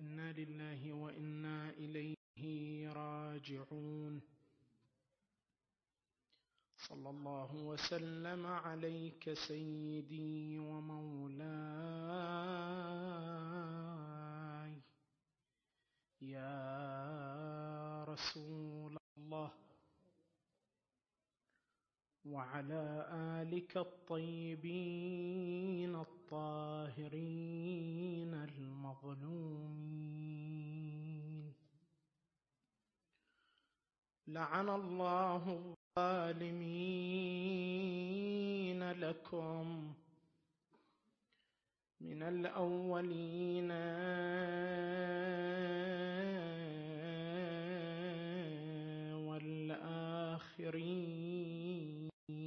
إنا لله وإنا إليه راجعون. صلى الله وسلم عليك سيدي ومولاي يا رسول الله، وعلى آلك الطيبين الطاهرين المظلومين. لعن الله الظالمين لكم من الأولين والآخرين.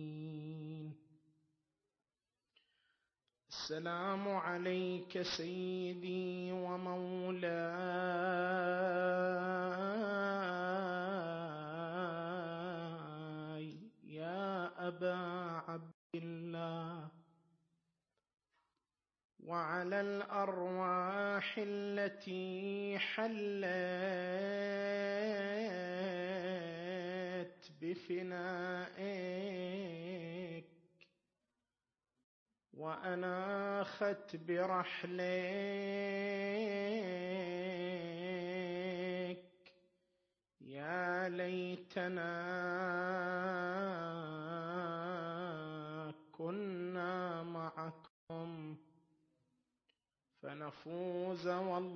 السلام عليك سيدي ومولاي يا أبا عبد الله، وعلى الأرواح التي حلت بفنائك وأناخت برحلك، يا ليتنا كنا معكم فنفوز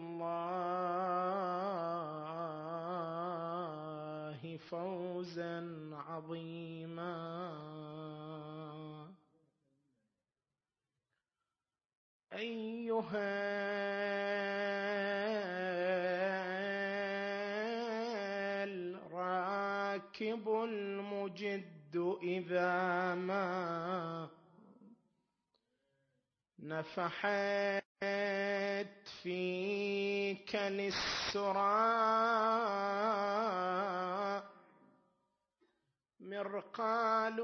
والله فوزا عظيما. أيها الراكب المجد، إذا ما نفحت فيك للسرى مرقال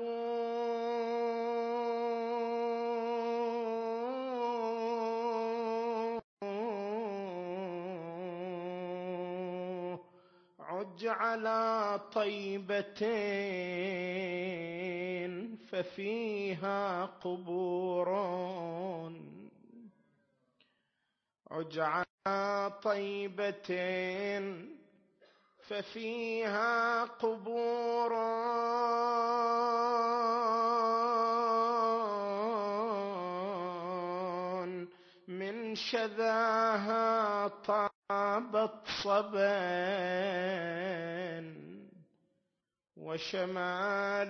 عج على طيبة ففيها قبور، عج على طيبة ففيها قبور، من شذاها طابت صبا وشمال،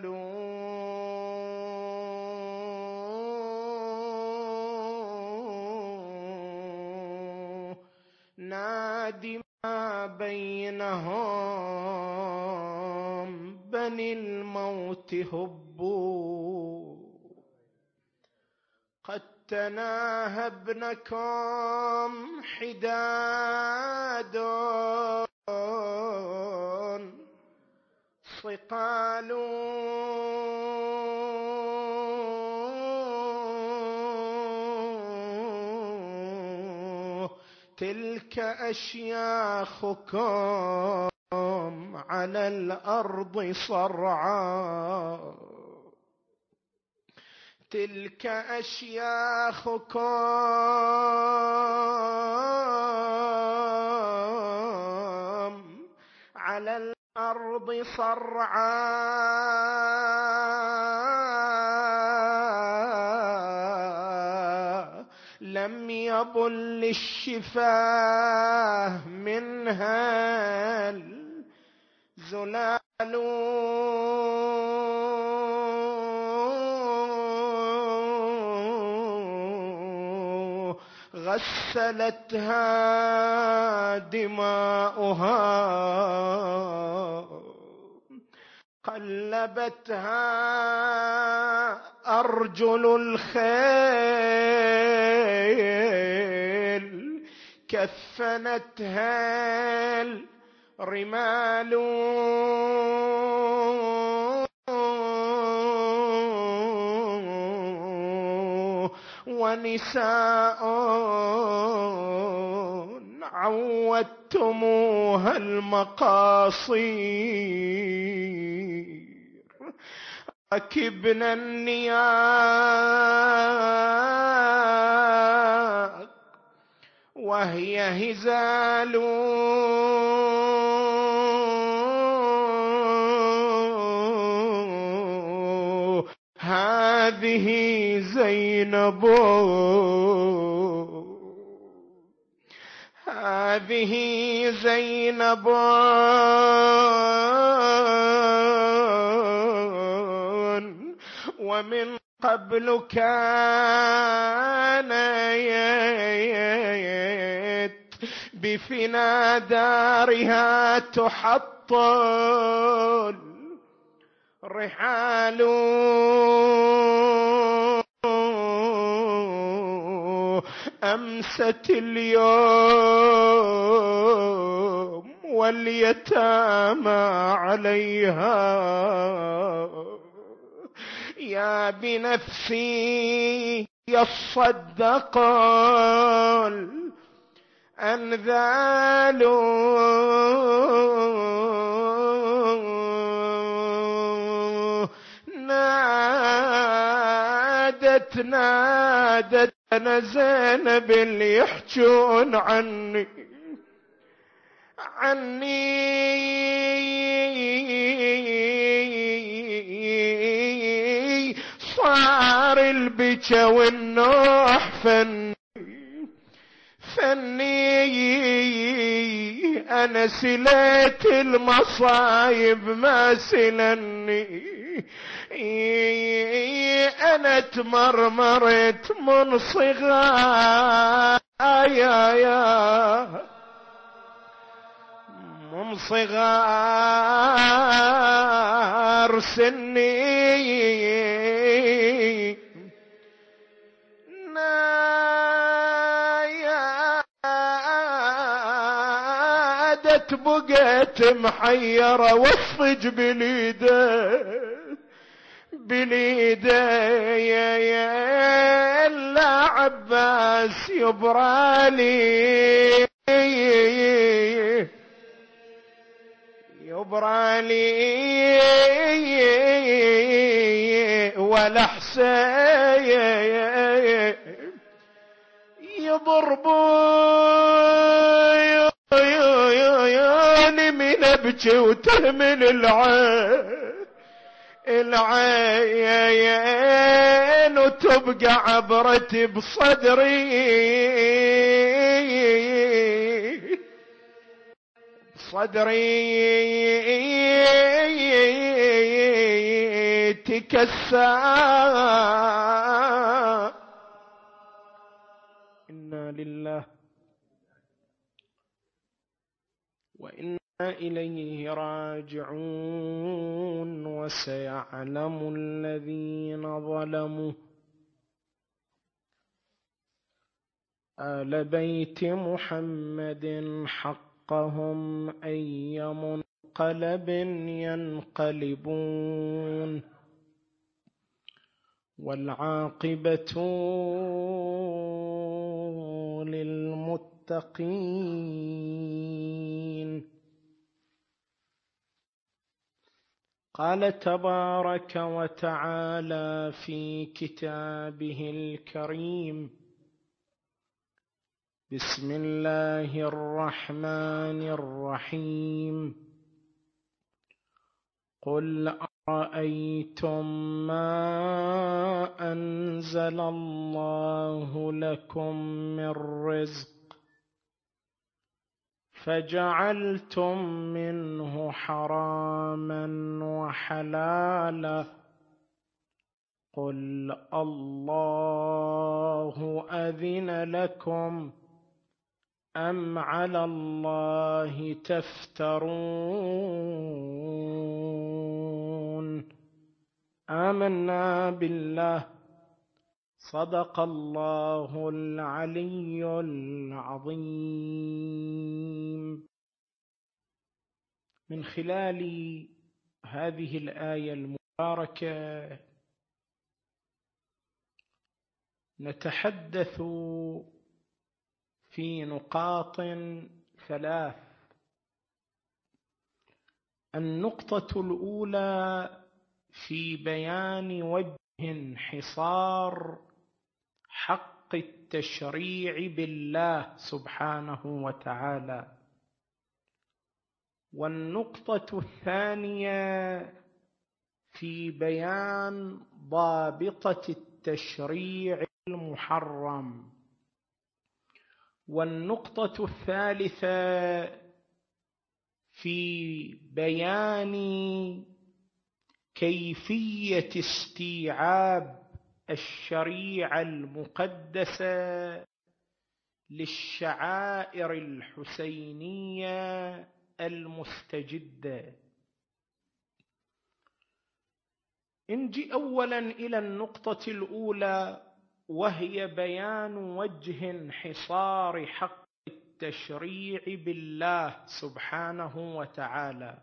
نادي ما بينهم بني الموت هبوا، قد تناهى ابنكم حداد صقال، تلك أشياخكم على الأرض صرعى، تلك أشياخكم على الأرض صرعى، لم يبل الشفاه منها الزلال، غسلتها دماؤها قلبتها أرجل الخيل، كفنتها الرمال، ونساء عودتموها المقاصير. ركبنا النياق وهي هزال، هذه زينب، هذه زينب ومن قبل كانت بفنا دارها تحطل رحال، أمست اليوم واليتامى عليها. يا بنفسي يصدق الأنذال، نادت أنا زينب اللي يحجون عني صار البكا والنوح فني أنا سليت المصايب ما سلني، أنا تمرمرت من صغار من صغار سني، نادت بقيت محيرة والصج بليدي لا عباس يبرالي ولا حسين يضربوني من ابكي وتهمل العين وتبقى عبرتي بصدري تكسى. إنا لله وإنا إليه راجعون. وسيعلم الذين ظلموا آل بيت محمد حقهم أي منقلب ينقلبون، والعاقبة للمتقين. قال تبارك وتعالى في كتابه الكريم: بسم الله الرحمن الرحيم. قل أرأيتم ما أنزل الله لكم من رزق فجعلتم منه حراما وحلالا، قل الله أذن لكم أم على الله تفترون. آمنا بالله، صدق الله العلي العظيم. من خلال هذه الآية المباركة نتحدث في نقاط ثلاث. النقطة الأولى في بيان وجه انحصار حق التشريع بالله سبحانه وتعالى، والنقطة الثانية في بيان ضابطة التشريع المحرم، والنقطة الثالثة في بيان كيفية استيعاب الشريعة المقدسة للشعائر الحسينية المستجدة. نجي أولا إلى النقطة الأولى، وهي بيان وجه انحصار حق التشريع بالله سبحانه وتعالى.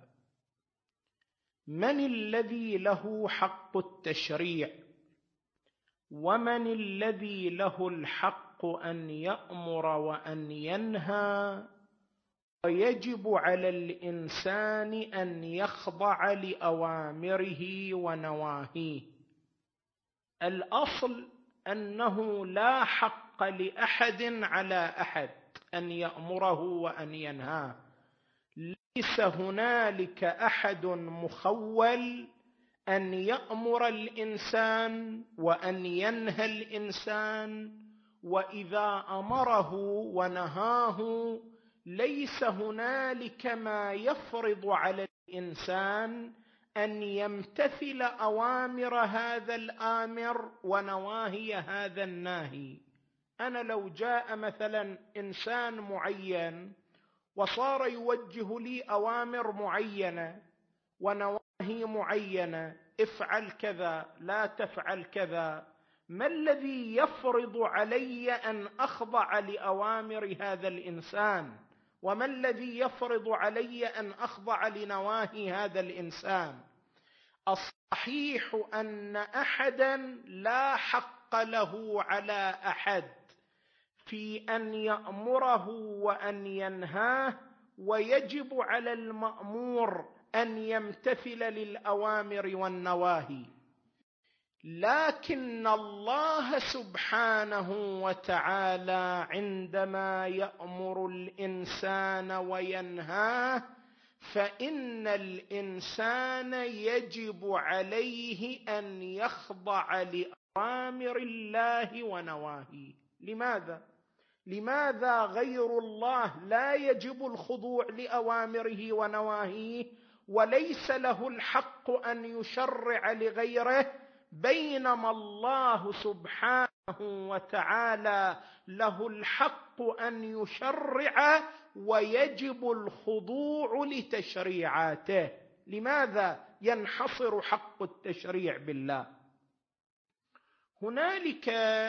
من الذي له حق التشريع؟ ومن الذي له الحق أن يأمر وأن ينهى؟ ويجب على الإنسان أن يخضع لأوامره ونواهيه. الأصل أنه لا حق لأحد على أحد أن يأمره وأن ينهاه. ليس هنالك أحد مخول أن يأمر الإنسان وأن ينهى الإنسان، وإذا أمره ونهاه ليس هنالك ما يفرض على الإنسان أن يمتثل أوامر هذا الآمر ونواهي هذا الناهي. أنا لو جاء مثلا إنسان معين وصار يوجه لي أوامر معينة ونواهي معينة، افعل كذا لا تفعل كذا، ما الذي يفرض علي أن أخضع لأوامر هذا الإنسان؟ وما الذي يفرض علي أن أخضع لنواهي هذا الإنسان؟ الصحيح أن أحدا لا حق له على أحد في أن يأمره وأن ينهاه، ويجب على المأمور أن يمتثل للأوامر والنواهي. لكن الله سبحانه وتعالى عندما يأمر الإنسان وينهاه فإن الإنسان يجب عليه أن يخضع لأوامر الله ونواهيه. لماذا غير الله لا يجب الخضوع لأوامره ونواهيه وليس له الحق أن يشرع لغيره، بينما الله سبحانه وتعالى له الحق أن يشرع ويجب الخضوع لتشريعاته؟ لماذا ينحصر حق التشريع بالله؟ هنالك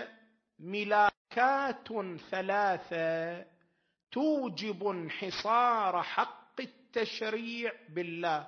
ملاكات ثلاثة توجب انحصار حق التشريع بالله.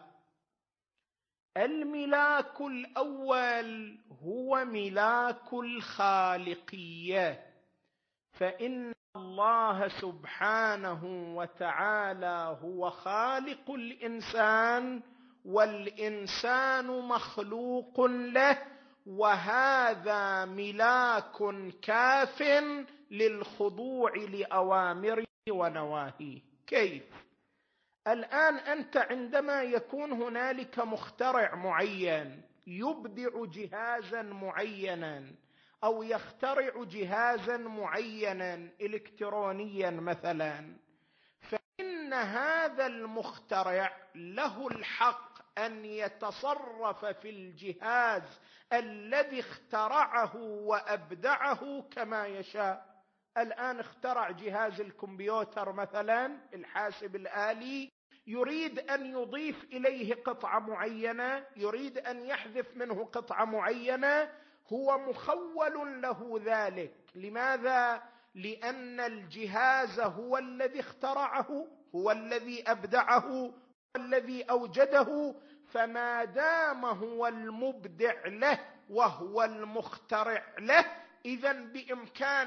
الملاك الأول هو ملاك الخالقية، فإن الله سبحانه وتعالى هو خالق الإنسان والإنسان مخلوق له، وهذا ملاك كاف للخضوع لأوامره ونواهيه. كيف؟ الآن أنت عندما يكون هنالك مخترع معين يبدع جهازا معينا أو يخترع جهازا معينا إلكترونيا مثلا، فإن هذا المخترع له الحق أن يتصرف في الجهاز الذي اخترعه وأبدعه كما يشاء. الآن اخترع جهاز الكمبيوتر مثلا، الحاسب الآلي، يريد أن يضيف إليه قطعة معينة، يريد أن يحذف منه قطعة معينة، هو مخول له ذلك. لماذا؟ لأن الجهاز هو الذي اخترعه، هو الذي أبدعه، هو الذي أوجده، فما دام هو المبدع له وهو المخترع له، إذن بإمكانه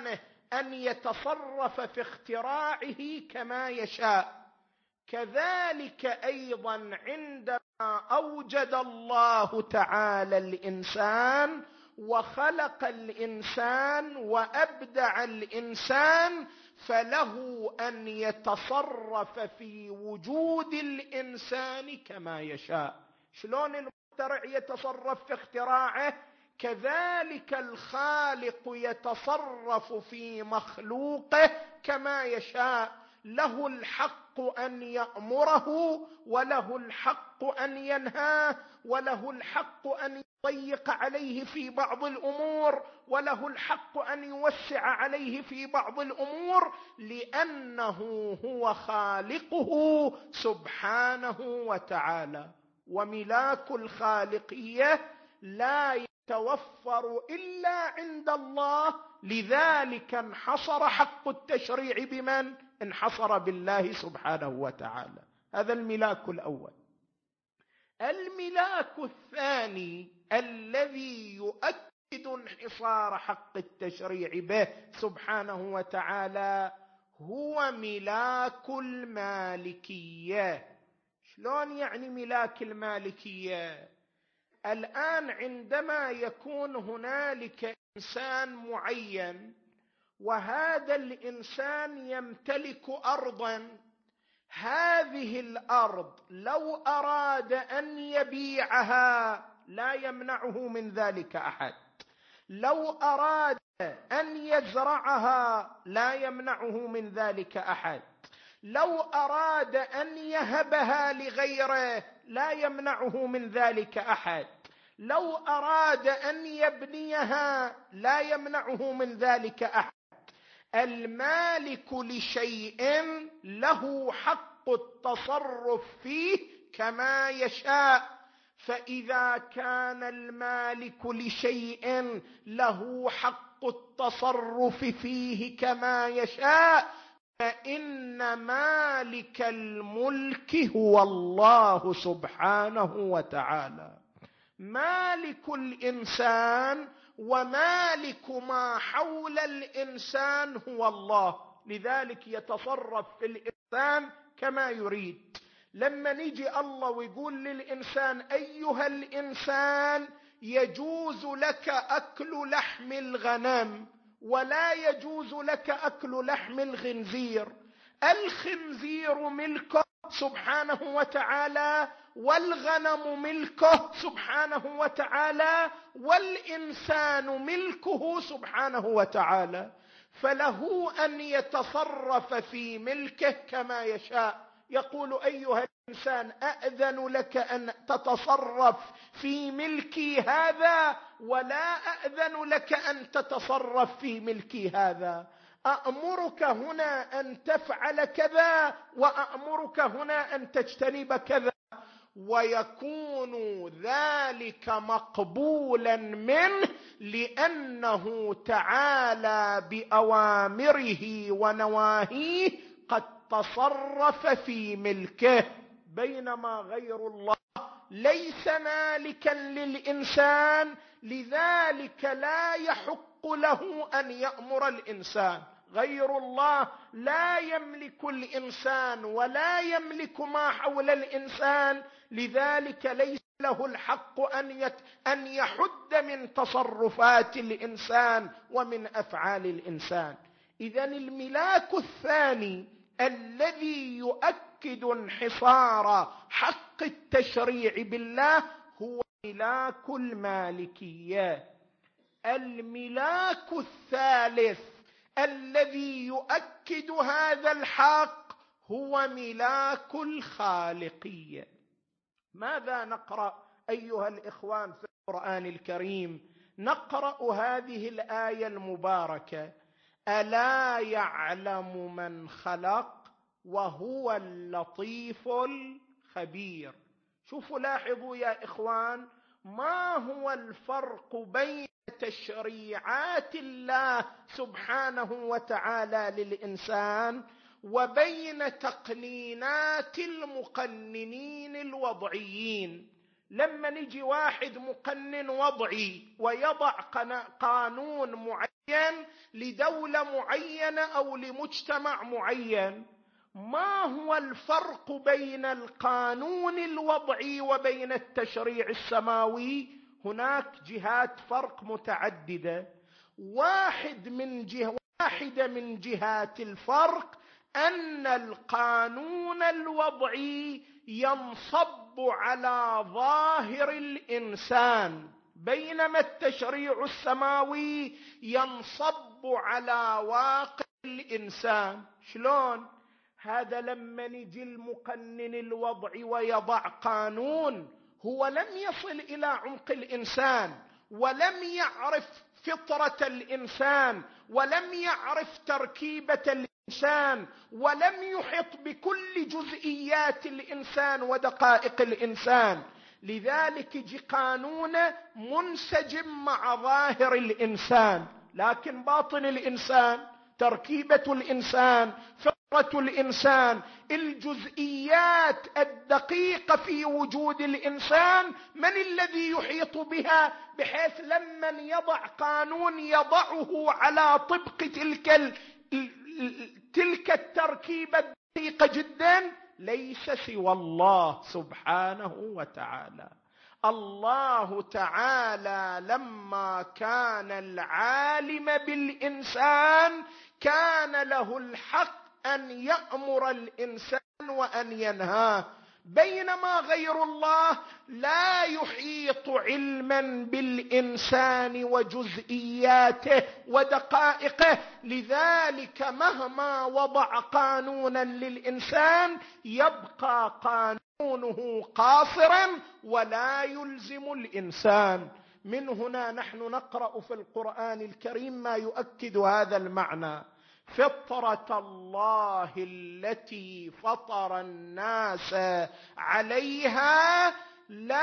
أن يتصرف في اختراعه كما يشاء. كذلك أيضا عندما أوجد الله تعالى الإنسان وخلق الإنسان وأبدع الإنسان، فله أن يتصرف في وجود الإنسان كما يشاء. شلون المخترع يتصرف في اختراعه؟ كذلك الخالق يتصرف في مخلوقه كما يشاء. له الحق أن يأمره، وله الحق أن ينهاه، وله الحق أن يضيق عليه في بعض الأمور، وله الحق أن يوسع عليه في بعض الأمور، لأنه هو خالقه سبحانه وتعالى. وملاك الخالقية لا يتوفر إلا عند الله، لذلك انحصر حق التشريع بمن؟ انحصر بالله سبحانه وتعالى. هذا الملاك الأول. الملاك الثاني الذي يؤكد انحصار حق التشريع به سبحانه وتعالى هو ملاك المالكية. شلون يعني ملاك المالكية؟ الآن عندما يكون هنالك إنسان معين، وهذا الإنسان يمتلك أرضا، هذه الأرض لو أراد أن يبيعها لا يمنعه من ذلك أحد، لو أراد أن يزرعها لا يمنعه من ذلك أحد، لو أراد أن يهبها لغيره لا يمنعه من ذلك أحد، لو أراد أن يبنيها لا يمنعه من ذلك أحد. المالك لشيء له حق التصرف فيه كما يشاء. فإذا كان المالك لشيء له حق التصرف فيه كما يشاء، فإن مالك الملك هو الله سبحانه وتعالى. مالك الإنسان ومالك ما حول الإنسان هو الله، لذلك يتصرف في الإنسان كما يريد. لما نيجي الله ويقول للإنسان أيها الإنسان يجوز لك أكل لحم الغنم ولا يجوز لك أكل لحم الخنزير، الخنزير ملكه سبحانه وتعالى، والغنم ملكه سبحانه وتعالى، والإنسان ملكه سبحانه وتعالى، فله أن يتصرف في ملكه كما يشاء. يقول أيها الإنسان أأذن لك أن تتصرف في ملكي هذا ولا أأذن لك أن تتصرف في ملكي هذا، أأمرك هنا أن تفعل كذا وأأمرك هنا أن تجتنب كذا، ويكون ذلك مقبولا منه لأنه تعالى بأوامره ونواهيه قد تصرف في ملكه. بينما غير الله ليس مالكا للإنسان، لذلك لا يحق له أن يأمر الإنسان. غير الله لا يملك الإنسان ولا يملك ما حول الإنسان، لذلك ليس له الحق أن يحد من تصرفات الإنسان ومن أفعال الإنسان. إذن الملاك الثاني الذي يؤكد انحصار حق التشريع بالله هو ملاك المالكية. الملاك الثالث الذي يؤكد هذا الحق هو ملاك الخالقية. ماذا نقرأ أيها الإخوان في القرآن الكريم؟ نقرأ هذه الآية المباركة: ألا يعلم من خلق وهو اللطيف الخبير. شوفوا لاحظوا يا إخوان، ما هو الفرق بين تشريعات الله سبحانه وتعالى للإنسان وبين تقنينات المقننين الوضعيين؟ لما نجي واحد مقنن وضعي ويضع قانون معين لدولة معينة أو لمجتمع معين. ما هو الفرق بين القانون الوضعي وبين التشريع السماوي؟ هناك جهات فرق متعددة. واحدة من جهات الفرق أن القانون الوضعي ينصب على ظاهر الإنسان، بينما التشريع السماوي ينصب على واقع الإنسان. شلون؟ هذا لما نجي المقنن الوضعي ويضع قانون، هو لم يصل إلى عمق الإنسان، ولم يعرف فطرة الإنسان، ولم يعرف تركيبة الإنسان، ولم يحط بكل جزئيات الإنسان ودقائق الإنسان. لذلك يجي قانون منسجم مع ظاهر الإنسان، لكن باطن الإنسان، تركيبة الإنسان، فطرة الإنسان، الجزئيات الدقيقة في وجود الإنسان، من الذي يحيط بها؟ بحيث لمن يضع قانون يضعه على طبق تلك التركيبة الدقيقة جدا، ليس سوى الله سبحانه وتعالى. الله تعالى لما كان العالم بالإنسان كان له الحق أن يأمر الإنسان وأن ينهاه، بينما غير الله لا يحيط علما بالإنسان وجزئياته ودقائقه. لذلك مهما وضع قانونا للإنسان يبقى قانونه قاصرا ولا يلزم الإنسان. من هنا نحن نقرأ في القرآن الكريم ما يؤكد هذا المعنى: فطرة الله التي فطر الناس عليها لا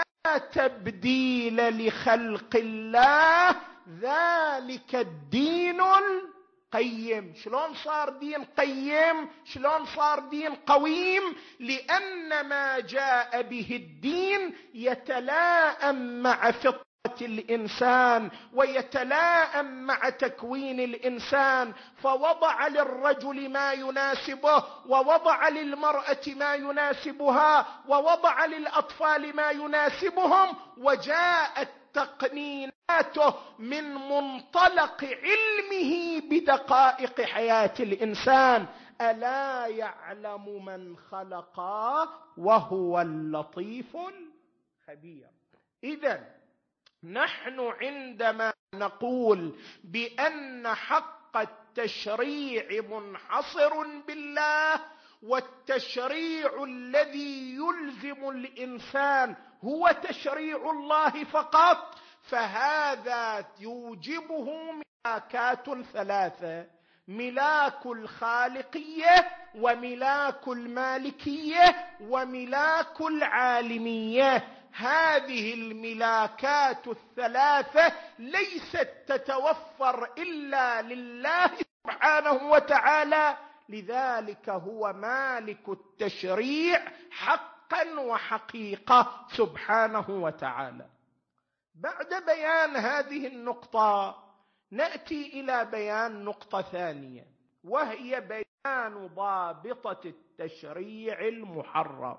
تبديل لخلق الله ذلك الدين القيم. شلون صار دين قيم؟ شلون صار دين قويم؟ لأن ما جاء به الدين يتلائم مع فطرة الإنسان ويتلائم مع تكوين الإنسان، فوضع للرجل ما يناسبه، ووضع للمرأة ما يناسبها، ووضع للأطفال ما يناسبهم، وجاءت تقنيناته من منطلق علمه بدقائق حياة الإنسان. ألا يعلم من خلق وهو اللطيف الخبير. إذن نحن عندما نقول بأن حق التشريع منحصر بالله، والتشريع الذي يلزم الإنسان هو تشريع الله فقط، فهذا يوجبه ملاكات ثلاثة: ملاك الخالقية، وملاك المالكية، وملاك العالمية. هذه الملاكات الثلاثة ليست تتوفر إلا لله سبحانه وتعالى، لذلك هو مالك التشريع حقا وحقيقة سبحانه وتعالى. بعد بيان هذه النقطة نأتي إلى بيان نقطة ثانية، وهي بيان ضابطة التشريع المحرم.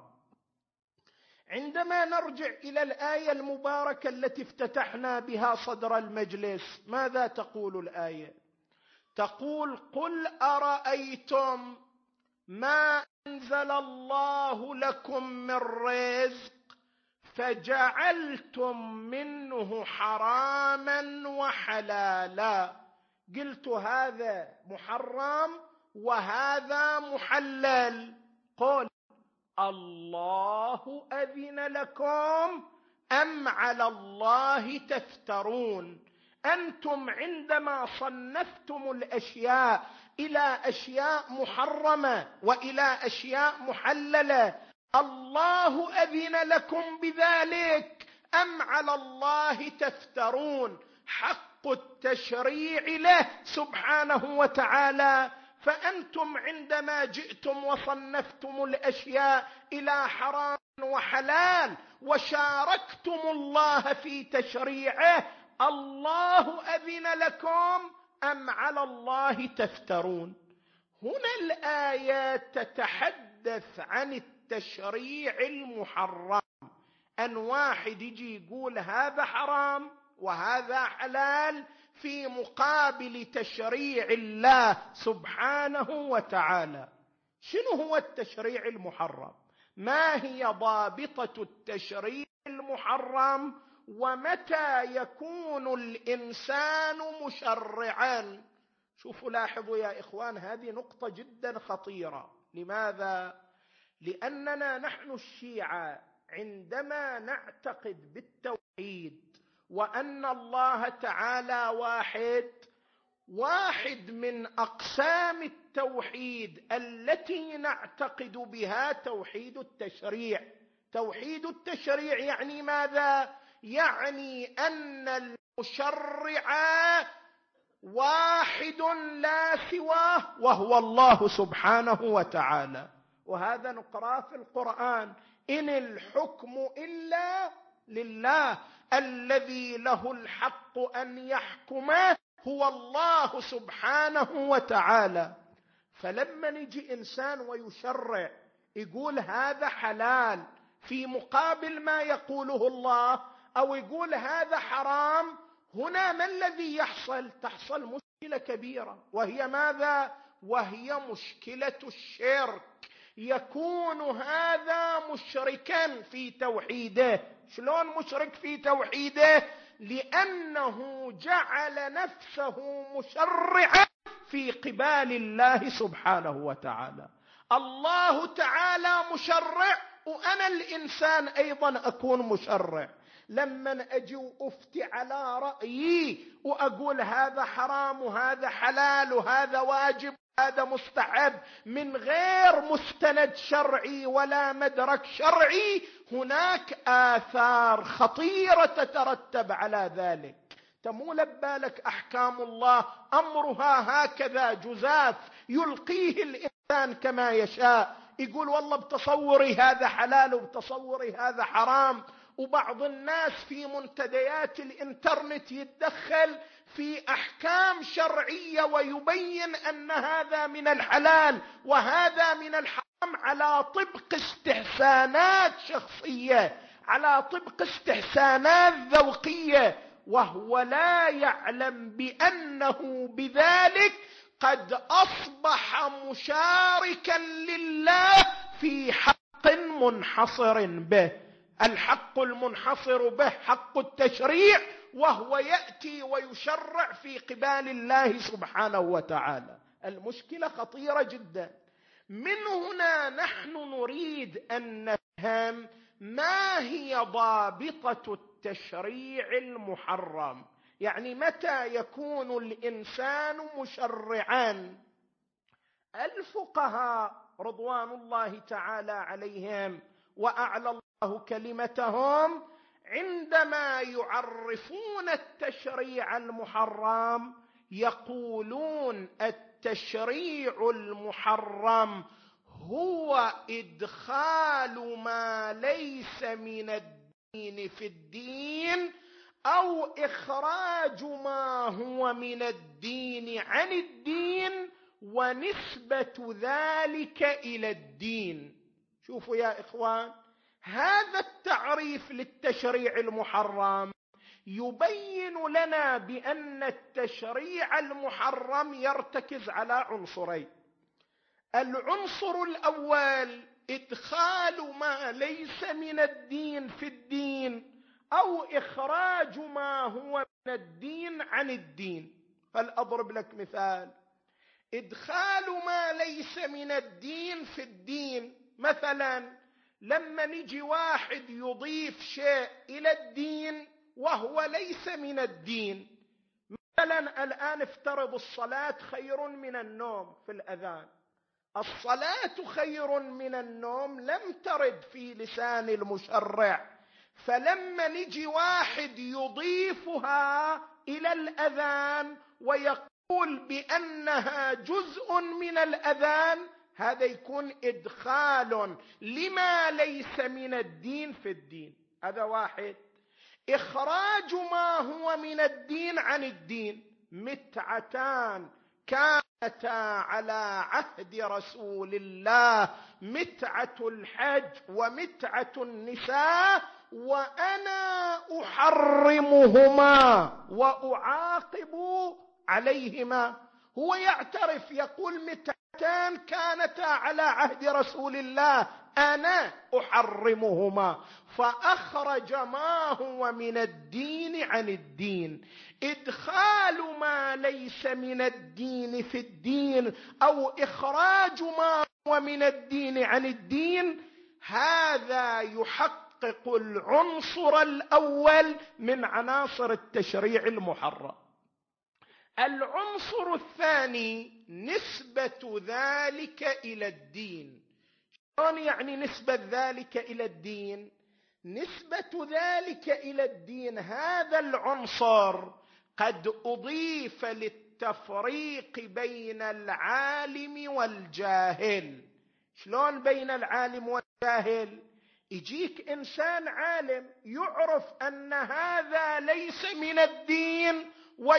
عندما نرجع إلى الآية المباركة التي افتتحنا بها صدر المجلس، ماذا تقول الآية؟ تقول: قل أرأيتم ما أنزل الله لكم من رزق فجعلتم منه حراما وحلالا. قلت هذا محرم وهذا محلل. قل الله أذن لكم أم على الله تفترون؟ أنتم عندما صنفتم الأشياء إلى أشياء محرمة وإلى أشياء محللة، الله أذن لكم بذلك أم على الله تفترون؟ حق التشريع له سبحانه وتعالى. فأنتم عندما جئتم وصنفتم الأشياء إلى حرام وحلال وشاركتم الله في تشريعه، الله أذن لكم أم على الله تفترون. هنا الآيات تتحدث عن التشريع المحرم، أن واحد يجي يقول هذا حرام وهذا حلال في مقابل تشريع الله سبحانه وتعالى. شنو هو التشريع المحرم؟ ما هي ضابطة التشريع المحرم؟ ومتى يكون الإنسان مشرعا؟ شوفوا لاحظوا يا إخوان، هذه نقطة جدا خطيرة. لماذا؟ لأننا نحن الشيعة عندما نعتقد بالتوحيد وأن الله تعالى واحد من أقسام التوحيد التي نعتقد بها توحيد التشريع. توحيد التشريع يعني ماذا؟ يعني أن المشرع واحد لا سواه وهو الله سبحانه وتعالى. وهذا نقرأ في القرآن: إن الحكم إلا لله الذي له الحق أن يحكم هو الله سبحانه وتعالى. فلما يجي إنسان ويشرع يقول هذا حلال في مقابل ما يقوله الله، أو يقول هذا حرام، هنا ما الذي يحصل؟ تحصل مشكلة كبيرة، وهي ماذا؟ وهي مشكلة الشرك. يكون هذا مشركا في توحيده. شلون مشرك في توحيده؟ لأنه جعل نفسه مشرعا في قبال الله سبحانه وتعالى. الله تعالى مشرع، وأنا الإنسان أيضا أكون مشرع. لما أجي وأفتي على رأيي وأقول هذا حرام وهذا حلال وهذا واجب هذا مستحب من غير مستند شرعي ولا مدرك شرعي، هناك آثار خطيرة تترتب على ذلك. تمول ببالك أحكام الله أمرها هكذا جزاف يلقيه الإنسان كما يشاء، يقول والله بتصوري هذا حلال وبتصوري هذا حرام. وبعض الناس في منتديات الإنترنت يتدخل في أحكام شرعية ويبين أن هذا من الحلال وهذا من الحرام على طبق استحسانات شخصية، على طبق استحسانات ذوقية، وهو لا يعلم بأنه بذلك قد أصبح مشاركا لله في حق منحصر به. الحق المنحصر به حق التشريع، وهو يأتي ويشرع في قبال الله سبحانه وتعالى. المشكلة خطيرة جدا. من هنا نحن نريد أن نفهم ما هي ضابطة التشريع المحرم، يعني متى يكون الإنسان مشرعا. الفقهاء رضوان الله تعالى عليهم وأعلى الله كلمتهم عندما يعرفون التشريع المحرم يقولون التشريع المحرم هو إدخال ما ليس من الدين في الدين، أو إخراج ما هو من الدين عن الدين ونسبة ذلك إلى الدين. شوفوا يا إخوان، هذا التعريف للتشريع المحرم يبين لنا بأن التشريع المحرم يرتكز على عنصرين. العنصر الأول إدخال ما ليس من الدين في الدين، أو إخراج ما هو من الدين عن الدين. فلأضرب لك مثال: إدخال ما ليس من الدين في الدين، مثلا لما نجي واحد يضيف شيء إلى الدين وهو ليس من الدين. مثلا الآن افترض الصلاة خير من النوم في الأذان. الصلاة خير من النوم لم ترد في لسان المشرع، فلما نجي واحد يضيفها إلى الأذان ويقول بأنها جزء من الأذان، هذا يكون إدخال لما ليس من الدين في الدين. هذا واحد. إخراج ما هو من الدين عن الدين، متعتان كانتا على عهد رسول الله، متعة الحج ومتعة النساء، وأنا أحرمهما وأعاقب عليهما. هو يعترف، يقول متعتان كانتا على عهد رسول الله أنا أحرمهما، فأخرج ما هو من الدين عن الدين. إدخال ما ليس من الدين في الدين أو إخراج ما هو من الدين عن الدين، هذا يحقق العنصر الأول من عناصر التشريع المحرم. العنصر الثاني نسبة ذلك إلى الدين. شلون يعني نسبة ذلك إلى الدين؟ نسبة ذلك إلى الدين هذا العنصر قد أضيف للتفريق بين العالم والجاهل. شلون بين العالم والجاهل؟ يجيك إنسان عالم يعرف أن هذا ليس من الدين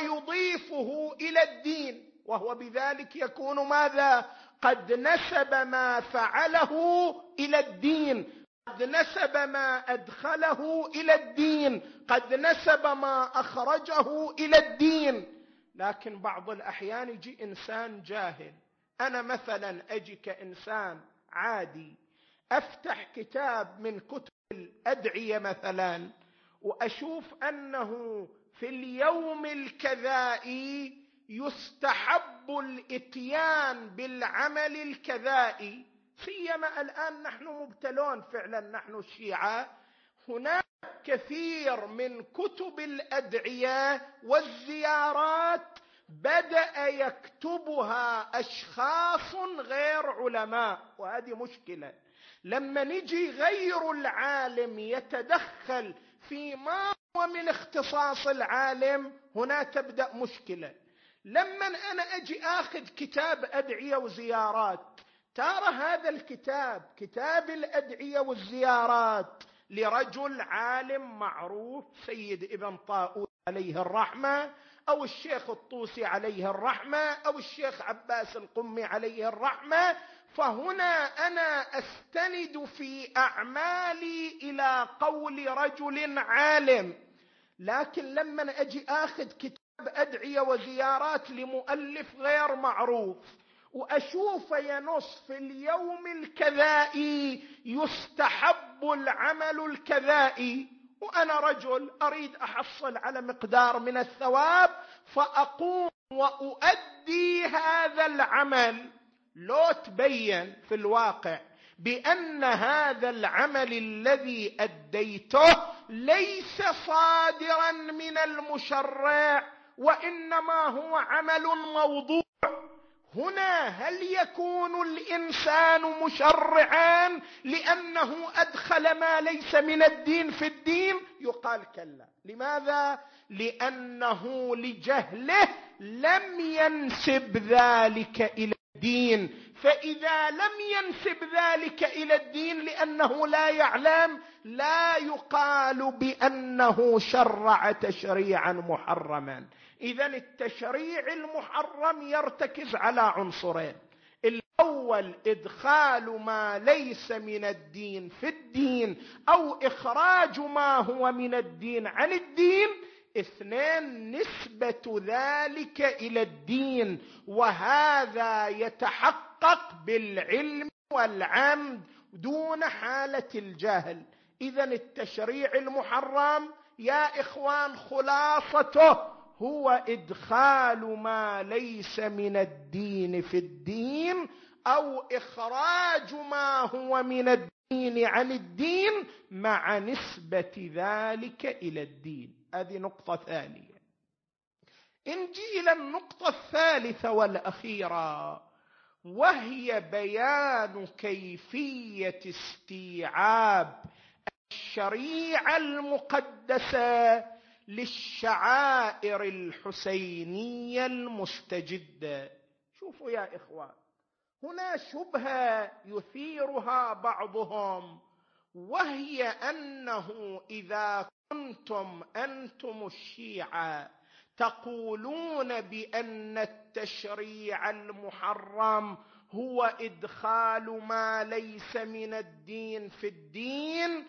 ويضيفه إلى الدين، وهو بذلك يكون ماذا؟ قد نسب ما فعله إلى الدين، قد نسب ما أدخله إلى الدين، قد نسب ما أخرجه إلى الدين. لكن بعض الأحيان يجي إنسان جاهل. أنا مثلا أجي كإنسان عادي أفتح كتاب من كتب الأدعية مثلا وأشوف أنه في اليوم الكذائي يستحب الإتيان بالعمل الكذائي، سيما الآن نحن مبتلون فعلا، نحن الشيعة هناك كثير من كتب الأدعية والزيارات بدأ يكتبها أشخاص غير علماء، وهذه مشكلة. لما نجي غير العالم يتدخل فيما هو من اختصاص العالم، هنا تبدأ مشكلة. لما أنا أجي أخذ كتاب أدعية وزيارات، ترى هذا الكتاب كتاب الأدعية والزيارات لرجل عالم معروف، سيد ابن طاؤوس عليه الرحمة، أو الشيخ الطوسي عليه الرحمة، أو الشيخ عباس القمي عليه الرحمة، فهنا أنا أستند في أعمالي إلى قول رجل عالم. لكن لما أجي أخذ كتاب أدعية وزيارات لمؤلف غير معروف وأشوف ينص في اليوم الكذائي يستحب العمل الكذائي، وأنا رجل أريد أحصل على مقدار من الثواب فأقوم وأؤدي هذا العمل، لو تبين في الواقع بأن هذا العمل الذي أديته ليس صادرا من المشرع وإنما هو عمل موضوع، هنا هل يكون الإنسان مشرعا لأنه أدخل ما ليس من الدين في الدين؟ يقال كلا. لماذا؟ لأنه لجهله لم ينسب ذلك إلى الدين، فإذا لم ينسب ذلك إلى الدين لأنه لا يعلم، لا يقال بأنه شرع تشريعا محرما. إذن التشريع المحرم يرتكز على عنصرين: الأول إدخال ما ليس من الدين في الدين أو إخراج ما هو من الدين عن الدين، اثنين نسبة ذلك إلى الدين، وهذا يتحقق بالعلم والعمد دون حالة الجهل. إذن التشريع المحرم يا إخوان خلاصته هو إدخال ما ليس من الدين في الدين أو إخراج ما هو من الدين عن الدين مع نسبة ذلك إلى الدين. هذه نقطة ثانية. نجي إلى النقطة الثالثة والأخيرة، وهي بيان كيفية استيعاب الشريعة المقدسة للشعائر الحسينية المستجدة. شوفوا يا إخوان، هنا شبهة يثيرها بعضهم، وهي أنه إذا كنتم أنتم الشيعة تقولون بأن التشريع المحرم هو إدخال ما ليس من الدين في الدين،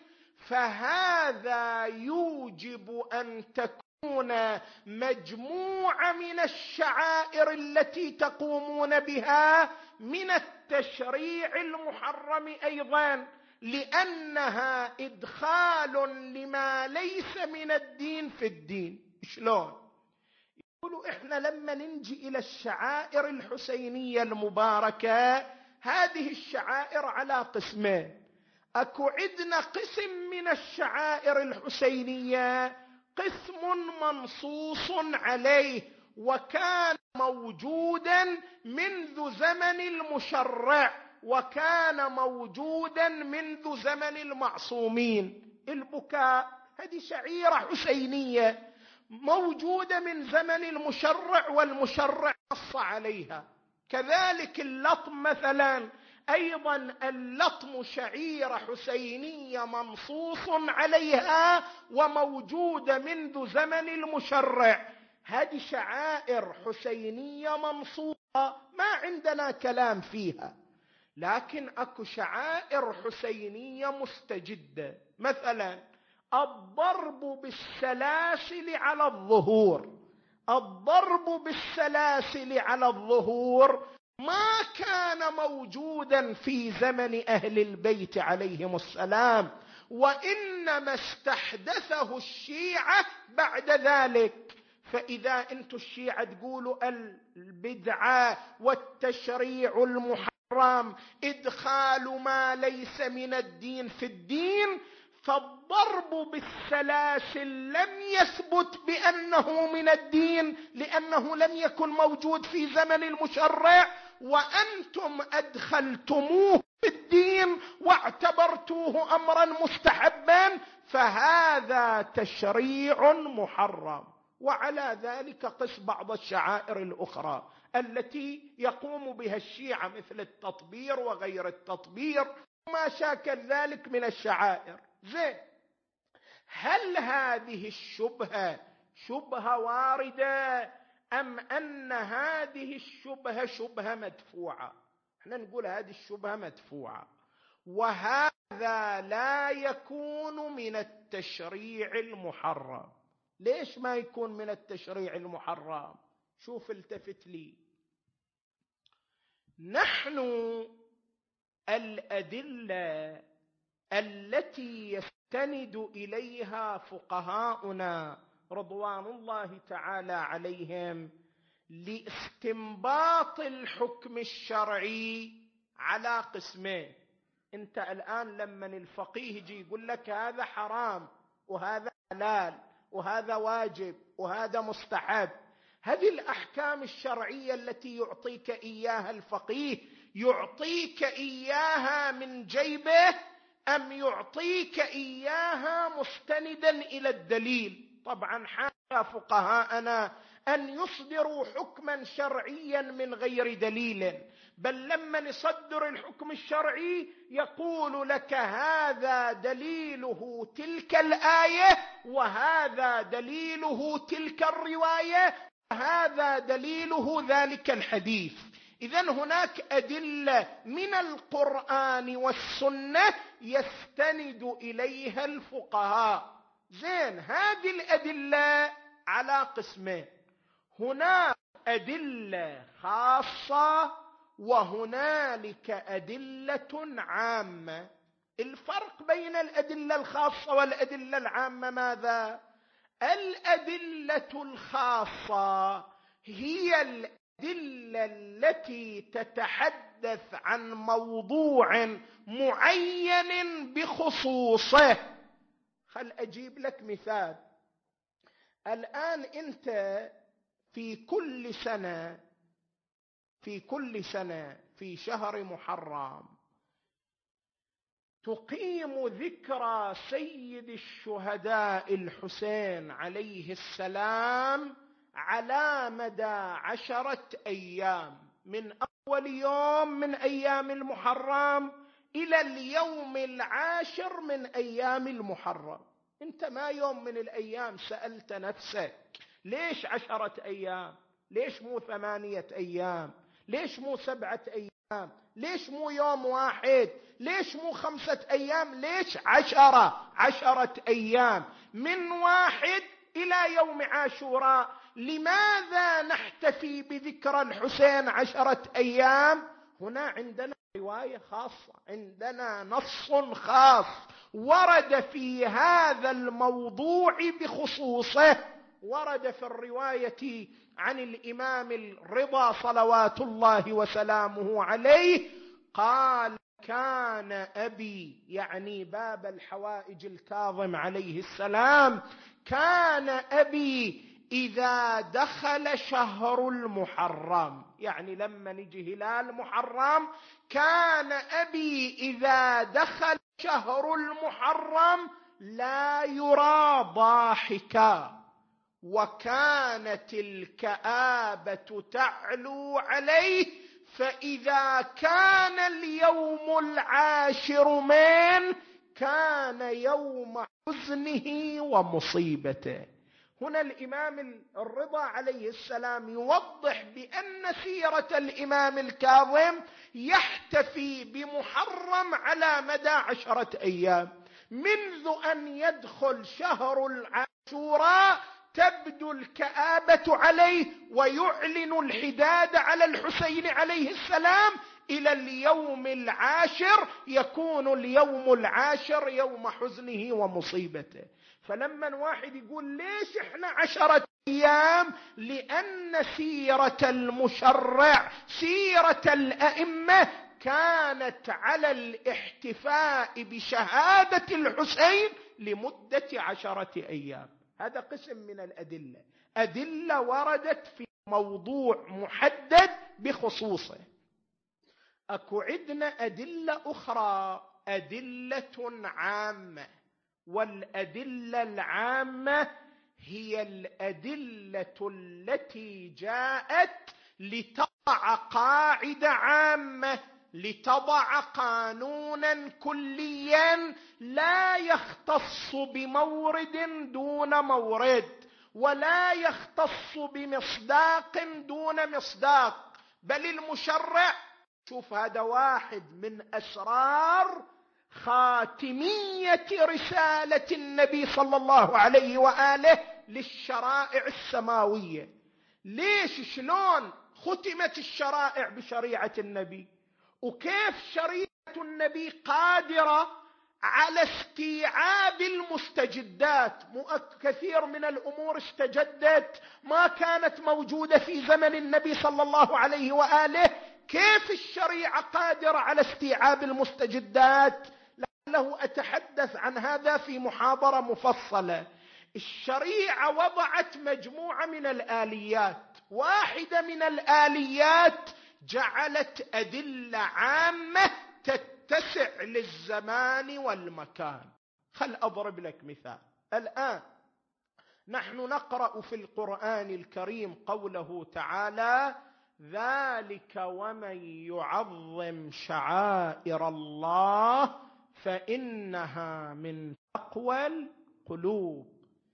فهذا يوجب أن تكون مجموعة من الشعائر التي تقومون بها من التشريع المحرم أيضا، لأنها إدخال لما ليس من الدين في الدين. شلون؟ يقولوا إحنا لما ننجي إلى الشعائر الحسينية المباركة، هذه الشعائر على قسمين. أكو عندنا قسم من الشعائر الحسينية قسم منصوص عليه وكان موجودا منذ زمن المشرع، وكان موجودا منذ زمن المعصومين. البكاء هذه شعيرة حسينية موجودة من زمن المشرع، والمشرع نص عليها. كذلك اللطم مثلا، أيضا اللطم شعيرة حسينية منصوص عليها وموجودة منذ زمن المشرع. هذه شعائر حسينية منصوصة ما عندنا كلام فيها. لكن أكو شعائر حسينية مستجدة، مثلا الضرب بالسلاسل على الظهور. الضرب بالسلاسل على الظهور ما كان موجودا في زمن أهل البيت عليهم السلام، وإنما استحدثه الشيعة بعد ذلك. فإذا أنتم الشيعة تقولوا البدعة والتشريع المحرم إدخال ما ليس من الدين في الدين، فالضرب بالسلاسل لم يثبت بأنه من الدين، لأنه لم يكن موجود في زمن المشرع، وأنتم أدخلتموه في الدين واعتبرتوه أمرا مستحبا، فهذا تشريع محرم. وعلى ذلك قس بعض الشعائر الأخرى التي يقوم بها الشيعة مثل التطبير وغير التطبير وما شاكل ذلك من الشعائر. زين، هل هذه الشبهة شبهة واردة أم أن هذه الشبهة شبهة مدفوعة؟ احنا نقول هذه الشبهة مدفوعة، وهذا لا يكون من التشريع المحرم. ليش ما يكون من التشريع المحرم؟ شوف، التفت لي. نحن الأدلة التي يستند إليها فقهاؤنا رضوان الله تعالى عليهم لاستنباط الحكم الشرعي على قسمين. انت الآن لما الفقيه يجي يقول لك هذا حرام وهذا حلال وهذا واجب وهذا مستحب، هذه الأحكام الشرعية التي يعطيك إياها الفقيه يعطيك إياها من جيبه أم يعطيك إياها مستندا إلى الدليل؟ طبعا حاشا فقهاءنا أن يصدروا حكما شرعيا من غير دليل، بل لما يصدر الحكم الشرعي يقول لك هذا دليله تلك الآية، وهذا دليله تلك الرواية، وهذا دليله ذلك الحديث. إذن هناك أدلة من القرآن والسنة يستند إليها الفقهاء. زين، هذه الأدلة على قسمين: هناك أدلة خاصة وهنالك أدلة عامة. الفرق بين الأدلة الخاصة والأدلة العامة ماذا؟ الأدلة الخاصة هي الأدلة التي تتحدث عن موضوع معين بخصوصه. خل أجيب لك مثال. الآن أنت في كل سنة في شهر محرم تقيم ذكرى سيد الشهداء الحسين عليه السلام على مدى 10 أيام، من أول يوم من أيام المحرم إلى اليوم 10 من أيام المحرم. أنت ما يوم من الأيام سألت نفسك ليش 10 أيام؟ ليش مو 8 أيام؟ ليش مو 7 أيام؟ ليش مو يوم واحد؟ ليش مو 5 أيام؟ ليش 10 أيام من 1 إلى يوم عاشوراء؟ لماذا نحتفي بذكرى الحسين 10 أيام؟ هنا عندنا رواية خاصة، عندنا نص خاص ورد في هذا الموضوع بخصوصه. ورد في الرواية عن الإمام الرضا صلوات الله وسلامه عليه قال: كان أبي، يعني باب الحوائج الكاظم عليه السلام، كان أبي إذا دخل شهر المحرم، يعني لما نجي هلال محرم، كان أبي إذا دخل شهر المحرم لا يرى ضاحكا، وكانت الكآبة تعلو عليه، فإذا كان اليوم العاشر من كان يوم حزنه ومصيبته. هنا الإمام الرضا عليه السلام يوضح بأن سيرة الإمام الكاظم يحتفي بمحرم على مدى 10 أيام، منذ أن يدخل شهر العاشوراء تبدو الكآبة عليه ويعلن الحداد على الحسين عليه السلام، إلى اليوم العاشر يكون اليوم العاشر يوم حزنه ومصيبته. فلما واحد يقول ليش احنا 10 أيام؟ لأن سيرة المشرع، سيرة الأئمة، كانت على الاحتفاء بشهادة الحسين لمدة 10 أيام. هذا قسم من الأدلة، أدلة وردت في موضوع محدد بخصوصه. أكو عندنا أدلة أخرى، أدلة عامة، والأدلة العامة هي الأدلة التي جاءت لتضع قاعدة عامة، لتضع قانونا كليا لا يختص بمورد دون مورد، ولا يختص بمصداق دون مصداق، بل المشرع، شوف هذا واحد من أسرار خاتمية رسالة النبي صلى الله عليه وآله للشرائع السماوية. ليش؟ شلون ختمت الشرائع بشريعة النبي؟ وكيف شريعة النبي قادرة على استيعاب المستجدات؟ كثير من الأمور استجدت ما كانت موجودة في زمن النبي صلى الله عليه وآله. كيف الشريعة قادرة على استيعاب المستجدات؟ لعله أتحدث عن هذا في محاضرة مفصلة. الشريعة وضعت مجموعة من الآليات، واحدة من الآليات جعلت أدلة عامة تتسع للزمان والمكان. خل أضرب لك مثال. الآن نحن نقرأ في القرآن الكريم قوله تعالى: ذلك ومن يعظم شعائر الله فإنها من تقوى القلوب.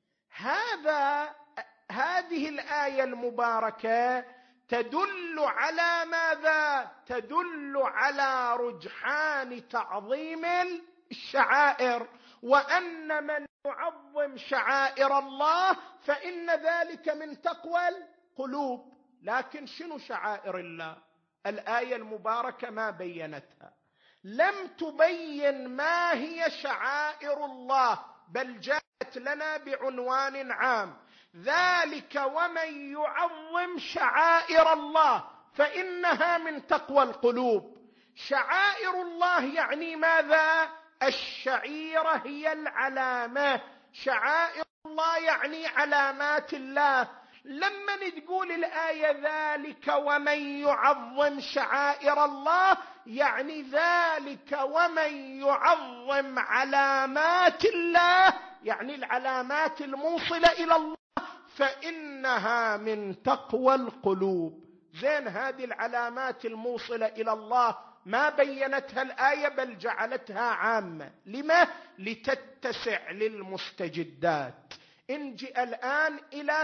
هذه الآية المباركة تدل على ماذا؟ تدل على رجحان تعظيم الشعائر، وأن من يعظم شعائر الله فإن ذلك من تقوى القلوب. لكن شنو شعائر الله؟ الآية المباركة ما بينتها، لم تبين ما هي شعائر الله، بل جاءت لنا بعنوان عام: ذلك ومن يعظم شعائر الله فإنها من تقوى القلوب. شعائر الله يعني ماذا؟ الشعيرة هي العلامة، شعائر الله يعني علامات الله. لما تقول الآية ذلك ومن يعظم شعائر الله، يعني ذلك ومن يعظم علامات الله، يعني العلامات الموصلة إلى الله، فإنها من تقوى القلوب. زين، هذه العلامات الموصلة إلى الله ما بينتها الآية بل جعلتها عامة. لما؟ لتتسع للمستجدات. نجي الآن إلى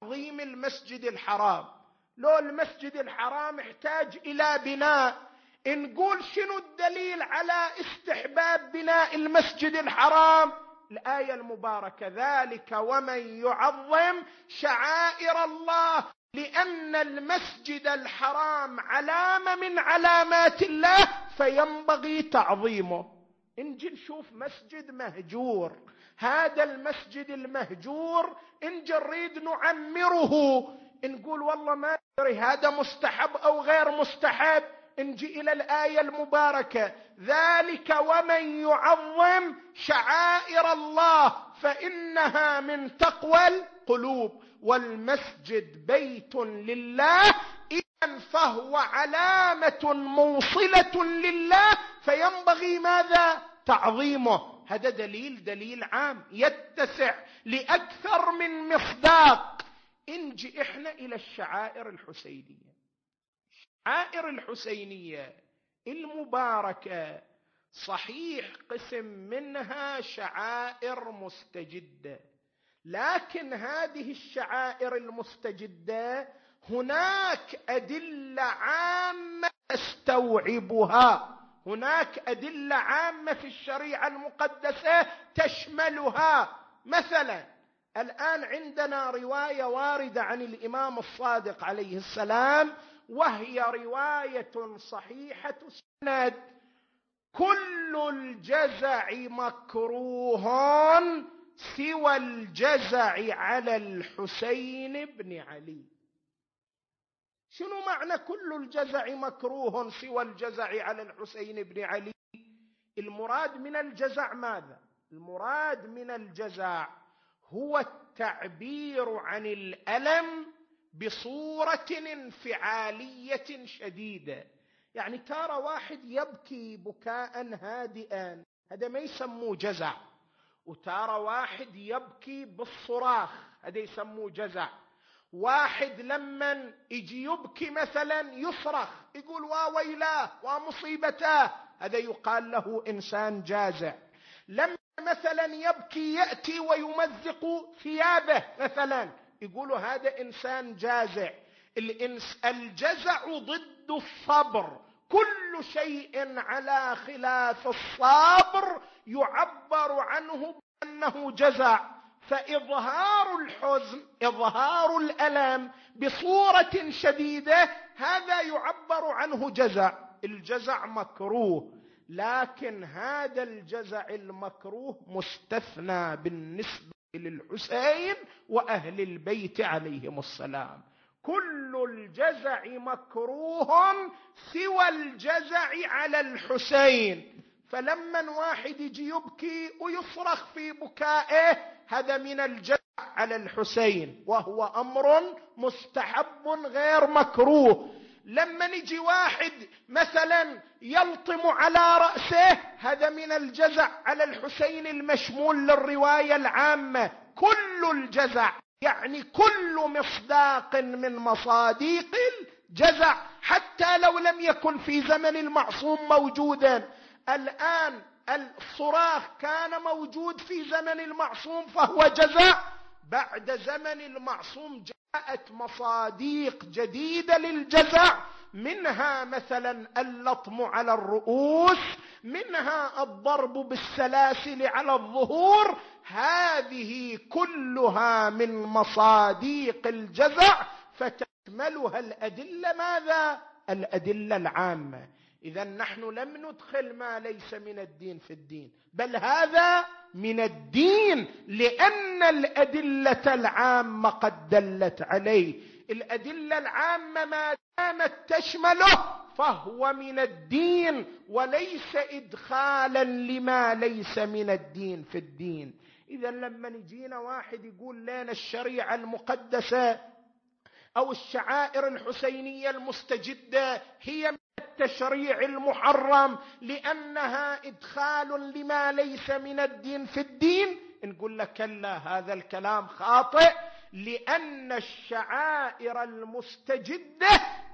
تعظيم المسجد الحرام. لو المسجد الحرام احتاج إلى بناء، نقول شنو الدليل على استحباب بناء المسجد الحرام؟ الآية المباركة: ذلك ومن يعظم شعائر الله، لأن المسجد الحرام علامة من علامات الله فينبغي تعظيمه. نجي نشوف مسجد مهجور، هذا المسجد المهجور نجي نريد نعمره، نقول والله ما أدري هذا مستحب أو غير مستحب. نجي إلى الآية المباركة: ذلك ومن يعظم شعائر الله فإنها من تقوى القلوب، والمسجد بيت لله، إذن فهو علامة موصلة لله فينبغي ماذا؟ تعظيمه. هذا دليل عام يتسع لأكثر من مصداق. نجي إحنا إلى الشعائر الحسينية. الشعائر الحسينية المباركة صحيح قسم منها شعائر مستجدة، لكن هذه الشعائر المستجدة هناك أدلة عامة تستوعبها، هناك أدلة عامة في الشريعة المقدسة تشملها. مثلا الآن عندنا رواية واردة عن الإمام الصادق عليه السلام، وهي رواية صحيحة السند: كل الجزع مكروه سوى الجزع على الحسين بن علي. شنو معنى كل الجزع مكروه سوى الجزع على الحسين بن علي؟ المراد من الجزع ماذا؟ المراد من الجزع هو التعبير عن الألم بصورة انفعالية شديدة. يعني ترى واحد يبكي بكاء هادئا، هذا ما يسموه جزع، وترى واحد يبكي بالصراخ، هذا يسموه جزع. واحد لما يجي يبكي مثلا يصرخ يقول واويلاه ومصيبتاه، هذا يقال له إنسان جازع. لما مثلا يبكي يأتي ويمزق ثيابه مثلا يقولوا هذا إنسان جازع. الجزع ضد الصبر، كل شيء على خلاف الصبر يعبر عنه بأنه جزع. فإظهار الحزن، إظهار الألم بصورة شديدة، هذا يعبر عنه جزع. الجزع مكروه، لكن هذا الجزع المكروه مستثنى بالنسبة للحسين وأهل البيت عليهم السلام. كل الجزع مكروه سوى الجزع على الحسين. فلما واحد يجي يبكي ويصرخ في بكائه هذا من الجزع على الحسين، وهو أمر مستحب غير مكروه. لما نجي واحد مثلا يلطم على رأسه هذا من الجزع على الحسين المشمول للرواية العامة. كل الجزع يعني كل مصداق من مصاديق الجزع، حتى لو لم يكن في زمن المعصوم موجودا. الآن الصراخ كان موجود في زمن المعصوم فهو جزع، بعد زمن المعصوم جاءت مصاديق جديدة للجزع، منها مثلا اللطم على الرؤوس، منها الضرب بالسلاسل على الظهور، هذه كلها من مصاديق الجزع فتشملها الأدلة ماذا؟ الأدلة العامة. إذن نحن لم ندخل ما ليس من الدين في الدين، بل هذا من الدين، لأن الأدلة العامة قد دلت عليه. الأدلة العامة ما دامت تشمله فهو من الدين، وليس إدخالا لما ليس من الدين في الدين. إذا لما نجينا واحد يقول لنا الشريعة المقدسة أو الشعائر الحسينية المستجدة هي من التشريع المحرم لأنها إدخال لما ليس من الدين في الدين، نقول لك كلا، هذا الكلام خاطئ، لأن الشعائر المستجدة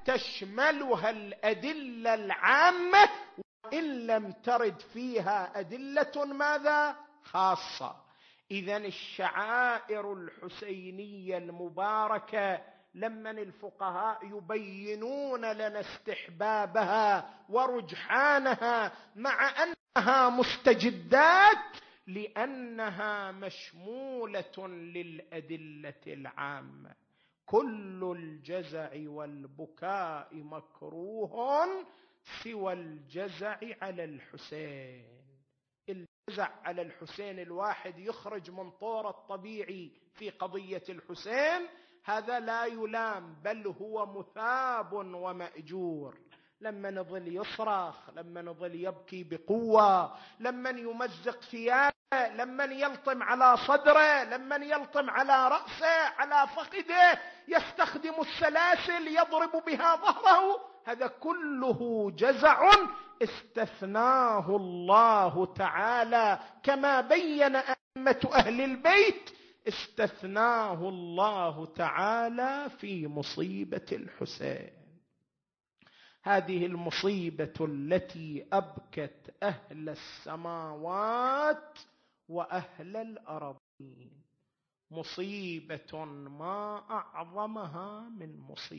تشملها الأدلة العامة، وإن لم ترد فيها أدلة ماذا؟ خاصة. إذن الشعائر الحسينية المباركة لما الفقهاء يبينون لنا استحبابها ورجحانها مع أنها مستجدات لأنها مشمولة للأدلة العامة. كل الجزع والبكاء مكروه سوى الجزع على الحسين. الجزع على الحسين الواحد يخرج من طور الطبيعي في قضية الحسين، هذا لا يلام بل هو مثاب ومأجور. لما نظل يصرخ، لما نظل يبكي بقوة، لما يمزق ثيابه، لما يلطم على صدره، لما يلطم على رأسه، على فخذه، يستخدم السلاسل يضرب بها ظهره، هذا كله جزع استثناه الله تعالى كما بين أئمة أهل البيت، استثناه الله تعالى في مصيبة الحسين. هذه المصيبة التي أبكت أهل السماوات وأهل الأرضين، مصيبة ما أعظمها من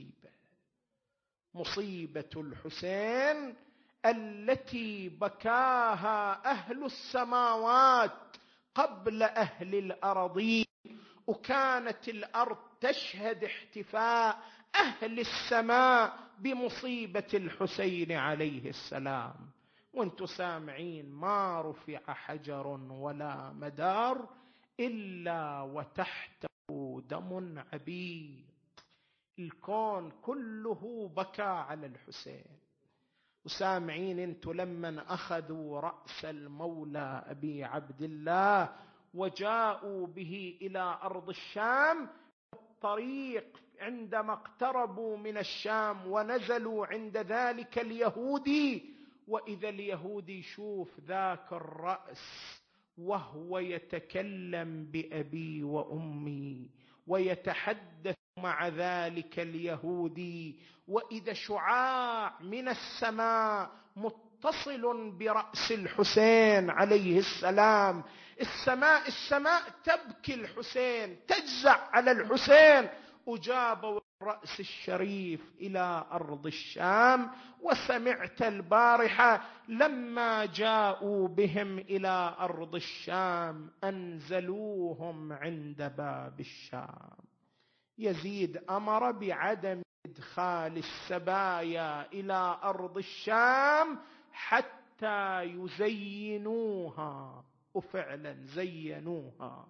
مصيبة الحسين التي بكاها أهل السماوات قبل أهل الأرضين، وكانت الأرض تشهد احتفاء أهل السماء بمصيبة الحسين عليه السلام. وانتم سامعين ما رفع حجر ولا مدار إلا وتحته دم عبيد. الكون كله بكى على الحسين. وسامعين انتم لما أخذوا رأس المولى أبي عبد الله وجاءوا به إلى أرض الشام، الطريق عندما اقتربوا من الشام ونزلوا عند ذلك اليهودي، وإذا اليهودي يشوف ذاك الرأس وهو يتكلم بأبي وأمي ويتحدث مع ذلك اليهودي، وإذا شعاع من السماء متصل برأس الحسين عليه السلام، السماء تبكي الحسين، تجزع على الحسين، وجابوا الرأس الشريف إلى أرض الشام. وسمعت البارحة لما جاءوا بهم إلى أرض الشام أنزلوهم عند باب الشام. يزيد أمر بعدم إدخال السبايا إلى أرض الشام حتى يزينوها، وفعلا زينوها،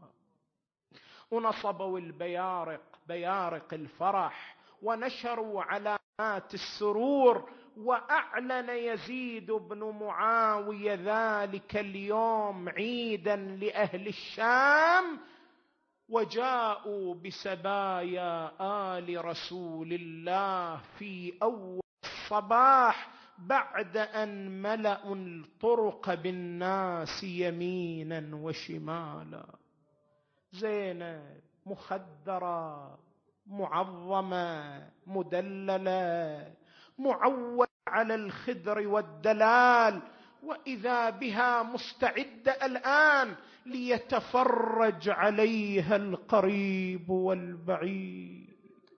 ونصبوا بيارق الفرح، ونشروا علامات السرور. وأعلن يزيد بن معاوية ذلك اليوم عيدا لأهل الشام، وجاءوا بسبايا آل رسول الله في أول الصباح بعد أن ملأوا الطرق بالناس يمينا وشمالا. زينب مخدرة، معظمة، مدللة، معولة على الخدر والدلال، وإذا بها مستعدة الآن ليتفرج عليها القريب والبعيد.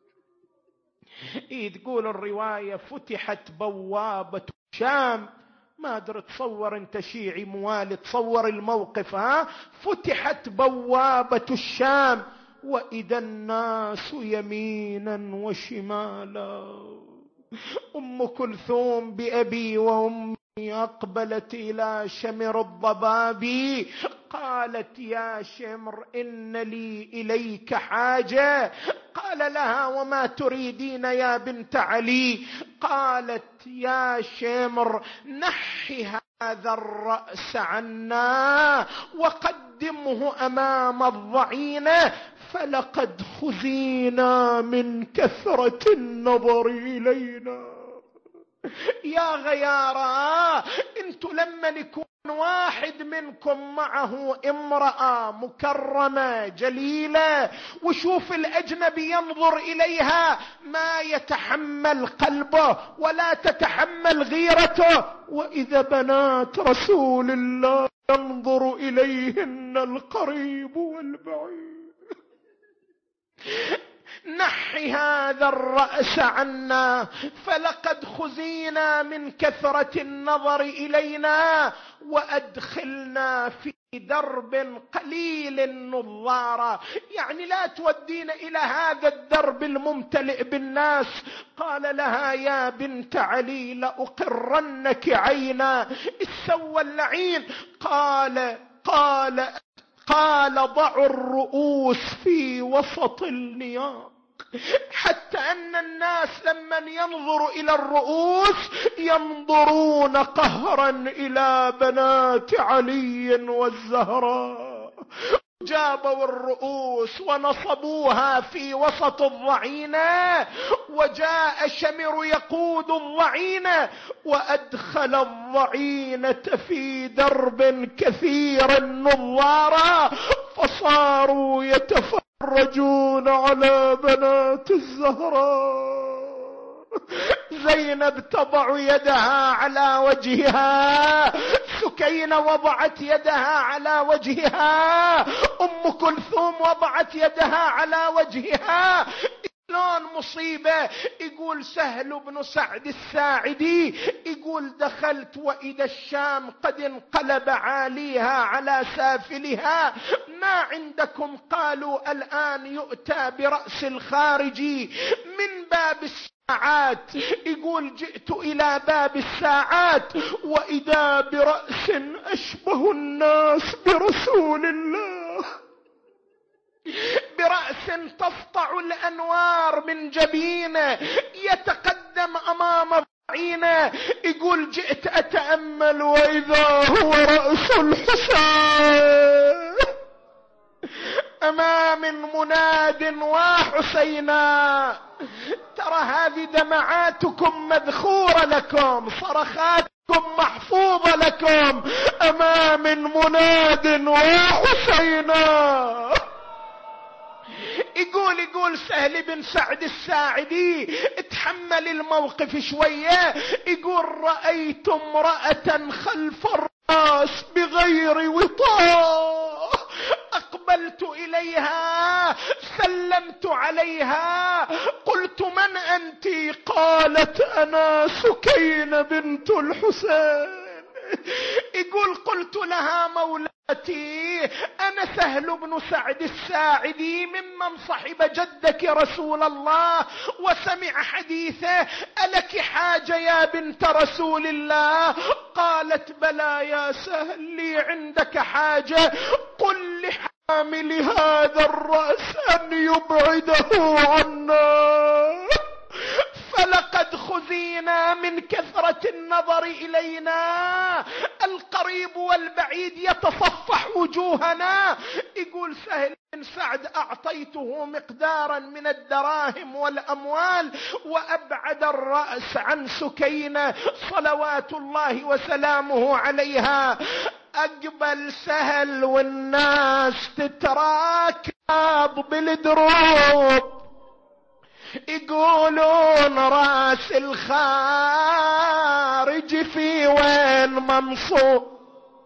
تقول الرواية فتحت بوابة الشام. ما أدري تصور أنت شيعي موالي، تصور الموقف فتحت بوابة الشام وإذا الناس يمينا وشمالا. أم كلثوم بأبي وأمي أقبلت إلى شمر الضبابي، قالت يا شمر إن لي إليك حاجة. قال لها وما تريدين يا بنت علي؟ قالت يا شمر نحي هذا الرأس عنا وقدمه أمام الضعينة، فلقد خزينا من كثرة النظر إلينا. يا غيارى، انتوا لما يكون واحد منكم معه امرأة مكرمة جليلة وشوف الأجنبي ينظر إليها ما يتحمل قلبه ولا تتحمل غيرته، وإذا بنات رسول الله ينظر إليهن القريب والبعيد. نحي هذا الرأس عنا، فلقد خزينا من كثرة النظر إلينا، وأدخلنا في درب قليل النظارة، يعني لا تودين إلى هذا الدرب الممتلئ بالناس. قال لها: يا بنت علي لأقرنك عينا. السوى اللعين قال ضعوا الرؤوس في وسط النياق، حتى أن الناس لمن ينظر إلى الرؤوس ينظرون قهرا إلى بنات علي والزهراء. جابوا الرؤوس ونصبوها في وسط الضعينة، وجاء شمر يقود الضعينة وأدخل الضعينة في درب كثير النظارة، فصاروا يتفرجون على بنات الزهراء. زينب تضع يدها على وجهها، سكينة وضعت يدها على وجهها، أم كلثوم وضعت يدها على وجهها. شلون مصيبة. يقول سهل بن سعد الساعدي، يقول دخلت وإذا الشام قد انقلب عاليها على سافلها، ما عندكم؟ قالوا الآن يؤتى برأس الخارجي من باب الساعات. يقول جئت إلى باب الساعات وإذا برأس أشبه الناس برسول الله، برأس تسطع الأنوار من جبينه، يتقدم أمام الضعينة. يقول جئت أتأمل وإذا هو رأس الحسين أمام مناد وحسينا. ترى هذه دمعاتكم مذخورة لكم، صرخاتكم محفوظة لكم أمام مناد وحسينا. يقول سهل بن سعد الساعدي اتحمل الموقف شوية. يقول رأيت امرأة خلف الرأس بغير وطاء، أقبلت إليها سلمت عليها، قلت من أنت؟ قالت أنا سكينة بنت الحسين. يقول قلت لها مولاتي أنا سهل بن سعد الساعدي ممن صحب جدك رسول الله وسمع حديثه، ألك حاجة يا بنت رسول الله؟ قالت بلى يا سهل، لي عندك حاجة، قل لحامل هذا الرأس أن يبعده عنا، فلقد خزينا من كثرة النظر إلينا، القريب والبعيد يتصفح وجوهنا. يقول سهل بن سعد أعطيته مقدارا من الدراهم والأموال وأبعد الرأس عن سكينة صلوات الله وسلامه عليها. أقبل سهل والناس تتراكب بالدروب، يقولون راس الخارج في وين منصوب،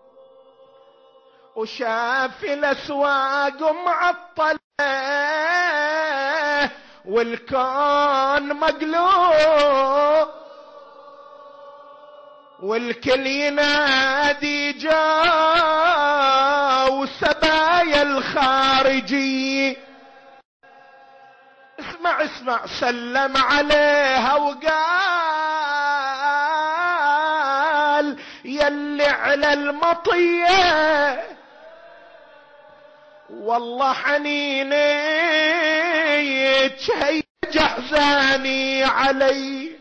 وشاف الأسواق معطلة والكون مقلوب، والكل ينادي جاء سبايا الخارجي. اسمع سلم عليها وقال يلي على المطية والله حنينك هيج احزاني علي،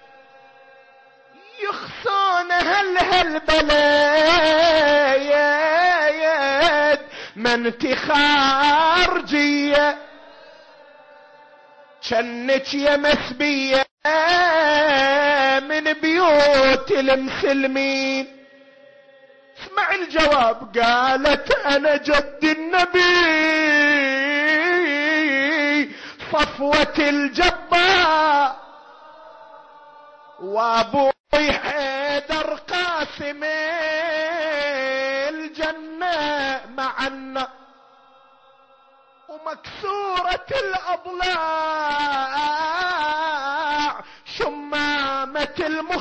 يخصون هالبلد ما انت خارجية، شنك يا مسبية من بيوت المسلمين. اسمع الجواب، قالت انا جد النبي صفوة الجبار، وابوي حيدر قال قاسم الجنة مع النار ومكسورة الأضلاع شمامة